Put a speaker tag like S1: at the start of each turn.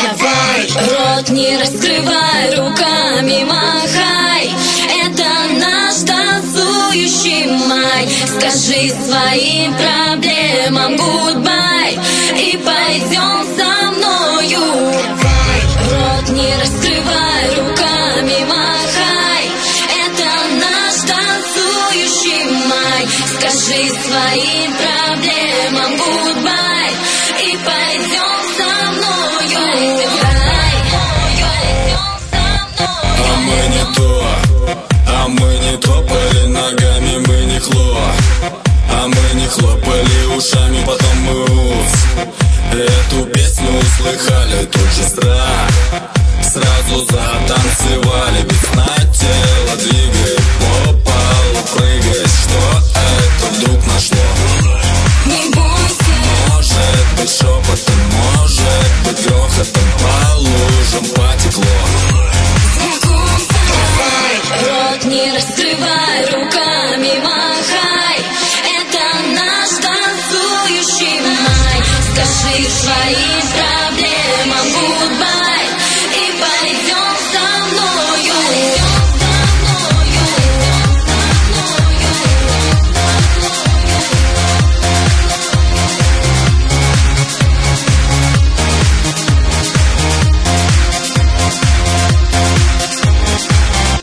S1: Давай, рот не раскрывай, руками махай. Это наш танцующий май. Скажи своим проблемам гудбай и пойдем со мною. Давай, рот не раскрывай, руками махай. Это наш танцующий май. Скажи своим проблемам гудбай и пойдем со мною.
S2: А мы не топали ногами, мы не а мы не хлопали ушами, потом мы эту песню услыхали, тут же сразу затанцевали. Весна тело двигает, по полу прыгает. Что это вдруг нашло?
S1: Не бойся.
S2: Может быть шепотом, может быть грохотом.